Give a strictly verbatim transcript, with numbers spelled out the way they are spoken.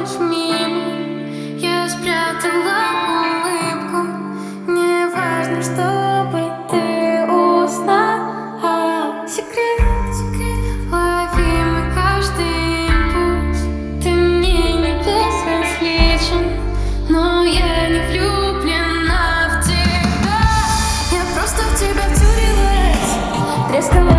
проходишь мимо, я спрятала улыбку. Мне важно, чтобы ты узнала секрет, секрет. Лови мой каждый импульс. Ты мне не безразличен, но я не влюблена в тебя. Я просто в тебя втюрилась, трескала